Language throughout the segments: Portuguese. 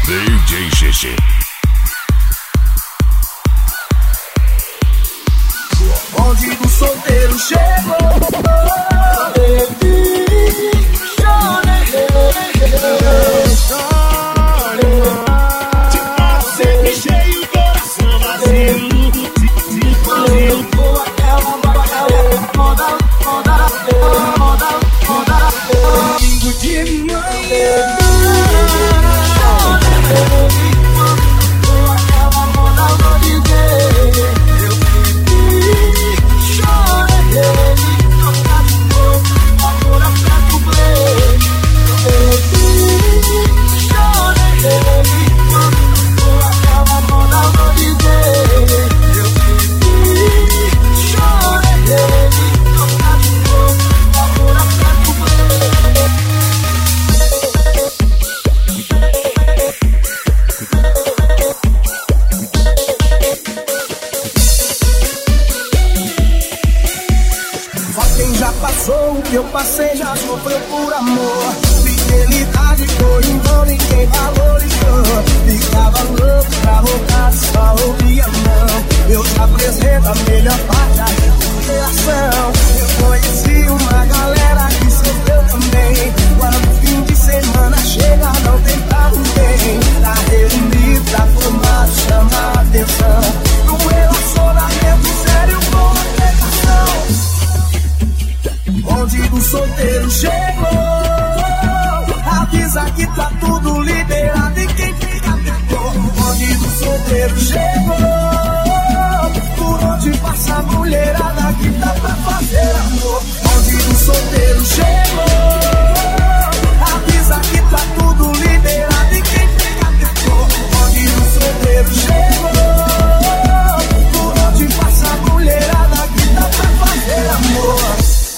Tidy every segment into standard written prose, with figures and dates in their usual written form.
DJ GG. Onde do solteiro chegou, baby, chore, te faço sempre cheio, coração vazio. Domingo de manhã, o que eu passei já sofreu por amor. Fidelidade foi em vão, ninguém valorizou. Ficava louco pra voltar, só ouvia não. Eu te apresento a melhor parte da relação. Eu conheci uma galera que sofreu também. Quando o fim de semana chega, não tem pra ninguém. Tá reunido, tá formado, chama a atenção. No relacionamento sério com aplicação. Onde do solteiro chegou, avisa que tá tudo liberado e quem fica ficou. Onde do solteiro chegou, por onde passa a mulherada que tá pra fazer amor. Onde do solteiro chegou, avisa que tá tudo liberado e quem fica ficou. Onde do solteiro chegou, por onde passa a mulherada que tá pra fazer amor.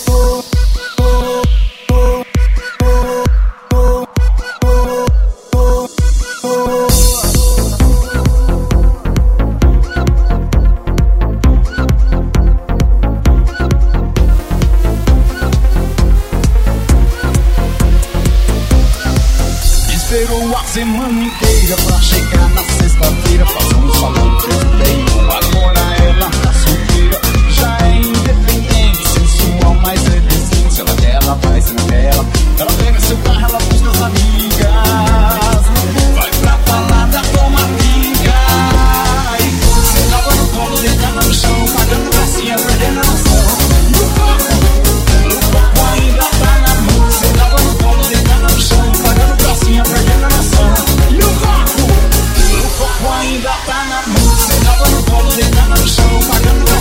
Esperou a semana inteira pra chegar na sexta-feira. Passou no salão, fez bem. Agora ela tá solteira, já é independente, sensual, mas é decente. Se ela quer, ela vai, se não quer, ela pega seu carro, ela busca as amigas, vai pra balada, toma amiga. Você tava no colo, deitando no chão, pagando gracinha, perdendo a noção. No copo ainda tá na mão. Você tava no colo, deitando no chão, pagando gracinha, perdendo a noção. No copo ainda tá na mão. Você tava no colo, deitando no chão, pagando gracinha.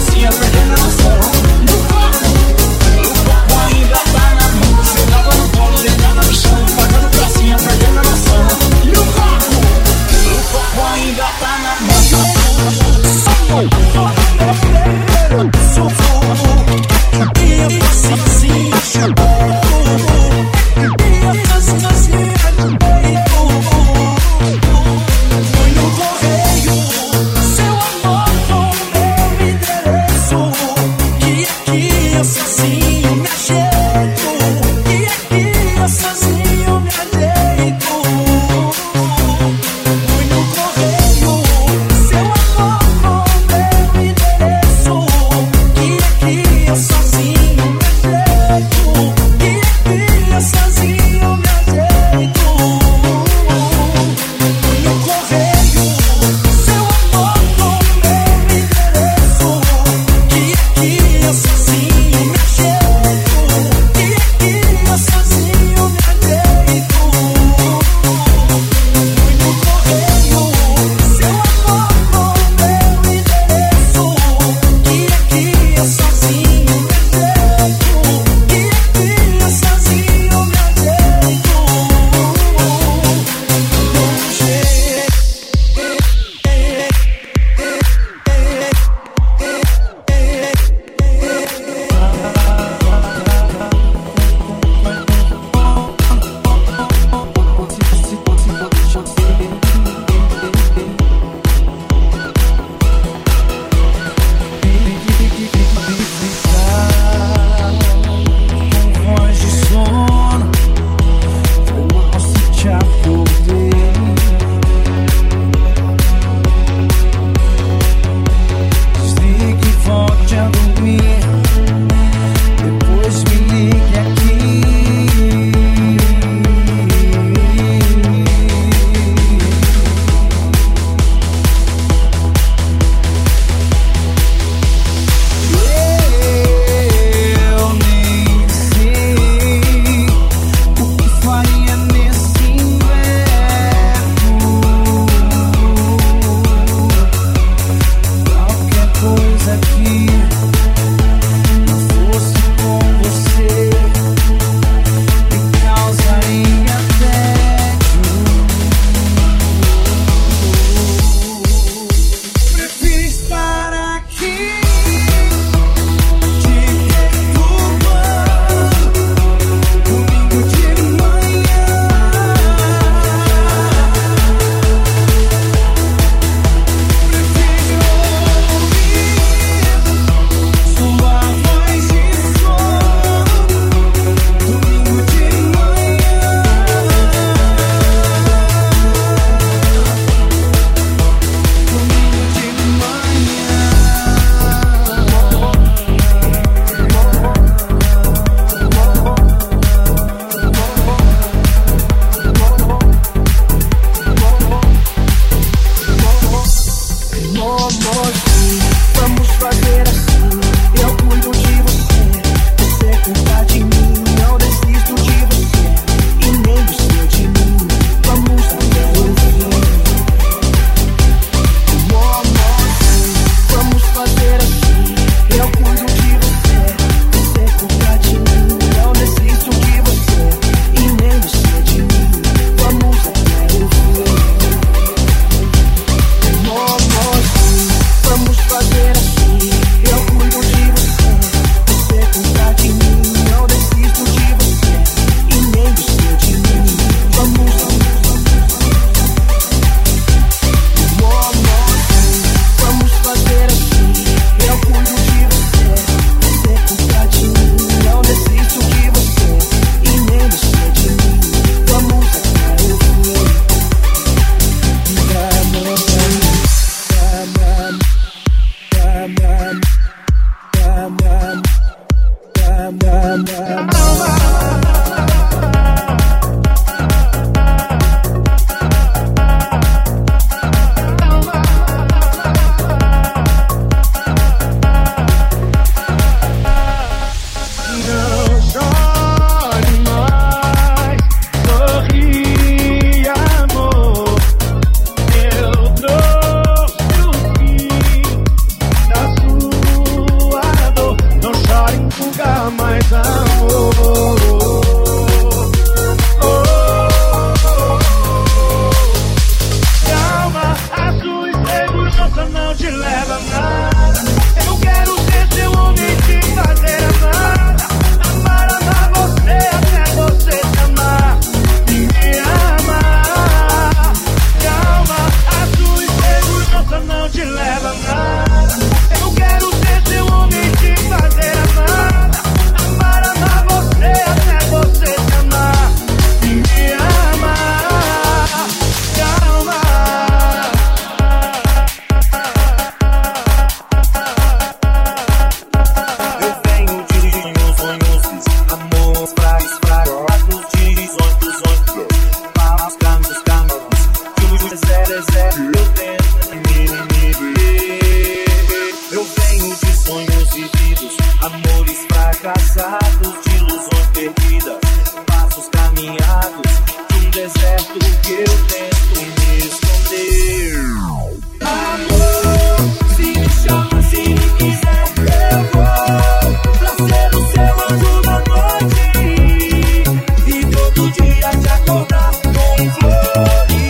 eu tento me ver. Eu venho de sonhos vividos, amores fracassados, de ilusões perdidas, passos caminhados, de um deserto que eu tento me esconder. Amor, se me chama, se me quiser, eu vou pra ser o seu anjo da noite e todo dia te acordar com flores.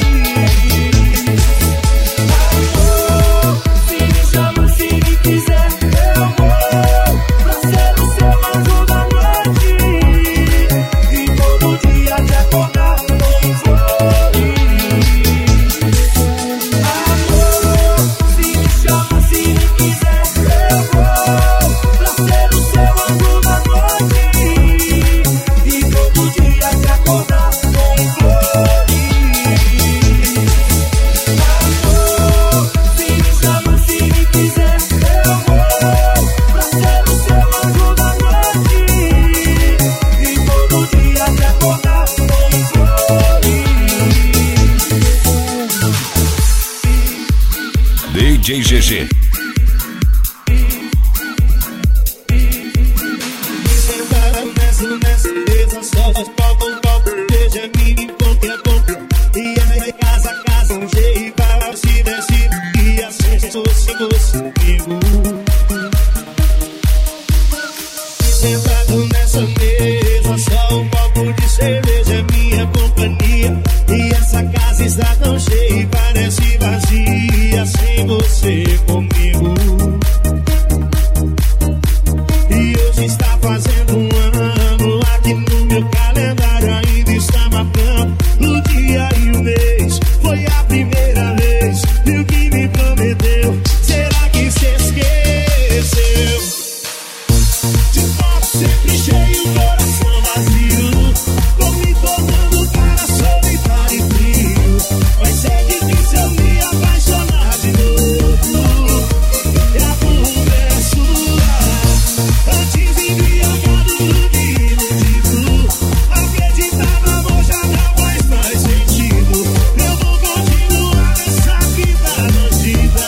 Amor, se me chama, se me quiser, eu vou pra ser o seu anjo da noite e todo dia te acordar com flores. Amor, se me chama, se me quiser, eu vou pra ser o seu anjo da noite e todo dia te acordar com flores. Amor, se me chama, se me quiser, eu vou pra ser o seu anjo da noite e todo dia te acordar com flores. DJ GG. Sentado nessa mesa, só os palcos, veja mim, compra. E aí, casa, um jeito para se descer. E assim, fosse comigo. Sentado nessa mesa, só um copo de cerveja, minha companhia. E essa casa está tão cheia e parece vazia sem você comigo. E hoje está fazendo um ano, aqui no meu calendário ainda está marcando o dia e o mês. Foi a primeira vez, e o que me prometeu, será que você esqueceu? De copo sempre cheio, coração vazio, tô me tornando cara solitário e frio. Vai ser difícil eu me apaixonar de novo, e a culpa é sua. Antes embriagado do que iludido, acreditar no amor já não faz sentido. Eu vou continuar nessa vida bandida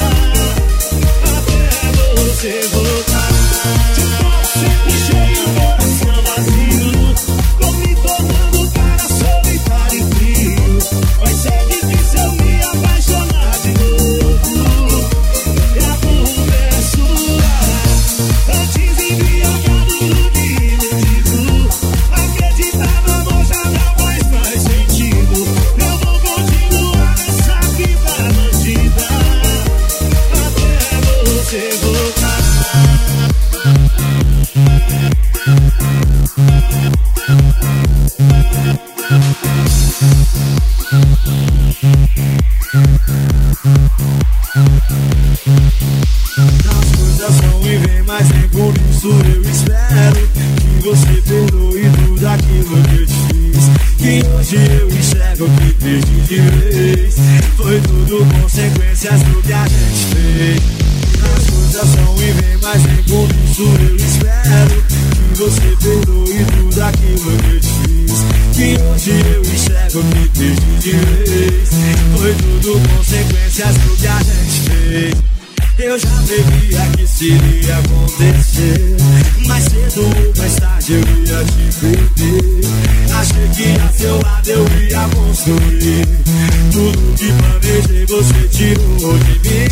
até você voltar. De copo sempre cheio, coração vazio, tô me tornando cara solitário e frio. Vai ser difícil eu me apaixonar de novo, e a culpa é sua. Antes embriagado do que iludido, acreditar no amor já não faz mais sentido. Eu vou continuar nessa vida bandida até você voltar. As coisas vão e vêm, mas nem por isso eu espero que você perdoe tudo aquilo que eu te fiz. Que hoje eu enxergo que perdi de vez. Foi tudo consequências do que a gente fez. As coisas vão e vêm, mas nem por isso eu espero que você perdoe tudo aquilo que eu te fiz. Que hoje eu enxergo que perdi de vez. Foi tudo consequências do que a gente fez. Eu já previa que isso iria acontecer, mais cedo ou mais tarde eu ia te perder. Achei que a seu lado eu ia construir tudo que planejei, você tirou de mim.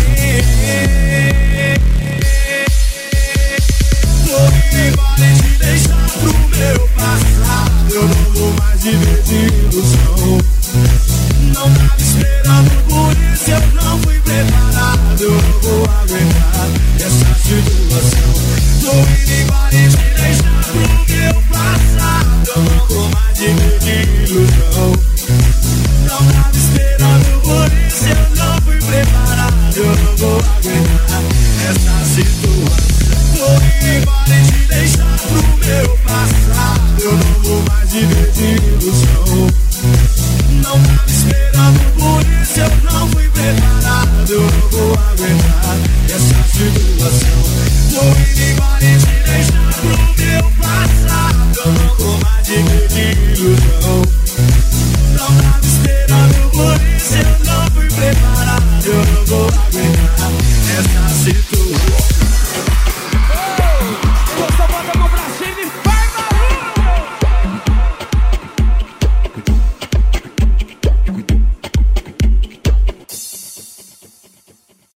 Tô embora e te deixar pro meu passado. Eu não vou mais viver de ilusão. Não tava esperando por isso, eu não fui preparado. Eu não vou aguentar essa situação. Tô indo embora e te deixar pro meu passado. Eu não vou mais viver de ilusão. Não tava esperando por isso, eu não fui preparado. Eu não vou aguentar essa situação. Tô indo embora e te deixar pro meu passado. Eu não vou mais viver de ilusão. Não tava esperando por isso, eu não fui preparado. Eu não vou aguentar essa situação. Tô indo embora e te deixar pro meu passado. Eu não vou mais viver de ilusão. Não tava esperando por isso, eu despacito.